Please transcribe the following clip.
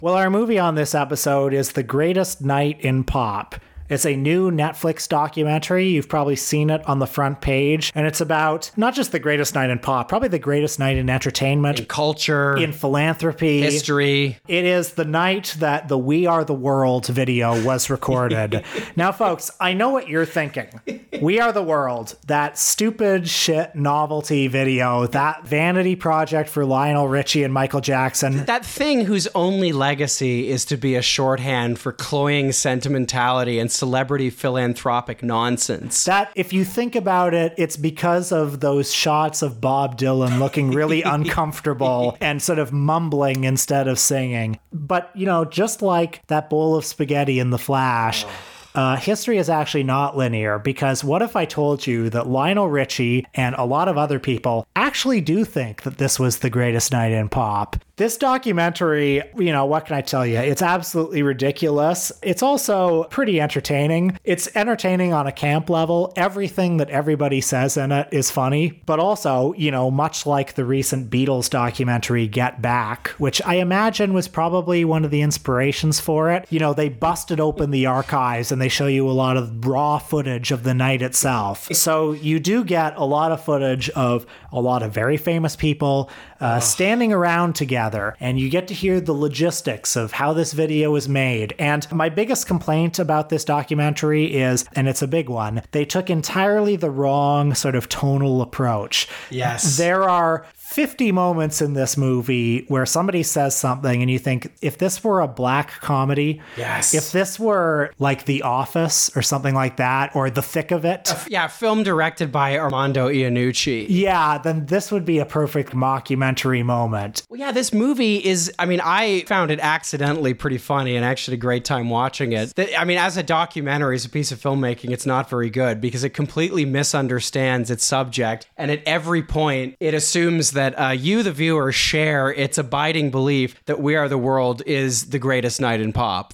Well, our movie on this episode is The Greatest Night in Pop. It's a new Netflix documentary. You've probably seen it on the front page. And it's about not just the greatest night in pop, probably the greatest night in entertainment. In culture. In philanthropy. History. It is the night that the We Are the World video was recorded. Now, folks, I know what you're thinking. We Are the World, that stupid shit novelty video, that vanity project for Lionel Richie and Michael Jackson. That thing whose only legacy is to be a shorthand for cloying sentimentality and celebrity philanthropic nonsense. That, if you think about it, it's because of those shots of Bob Dylan looking really uncomfortable and sort of mumbling instead of singing. But, you know, just like that bowl of spaghetti in The Flash, history is actually not linear, because what if I told you that Lionel Richie and a lot of other people actually do think that this was the greatest night in pop? This documentary, you know, what can I tell you? It's absolutely ridiculous. It's also pretty entertaining. It's entertaining on a camp level. Everything that everybody says in it is funny, but also, you know, much like the recent Beatles documentary, Get Back, which I imagine was probably one of the inspirations for it. You know, they busted open the archives and they show you a lot of raw footage of the night itself. So you do get a lot of footage of a lot of very famous people standing around together, and you get to hear the logistics of how this video was made. And my biggest complaint about this documentary is, and it's a big one, they took entirely the wrong sort of tonal approach. Yes. There are 50 moments in this movie where somebody says something and you think, if this were a black comedy, yes, if this were like The Office or something like that, or The Thick of It. Yeah, film directed by Armando Iannucci. Yeah, then this would be a perfect mockumentary moment. Well, yeah, this movie is, I mean, I found it accidentally pretty funny and actually a great time watching it. I mean, as a documentary, as a piece of filmmaking, it's not very good because it completely misunderstands its subject. And at every point, it assumes that you, the viewer, share its abiding belief that We Are the World is the greatest night in pop.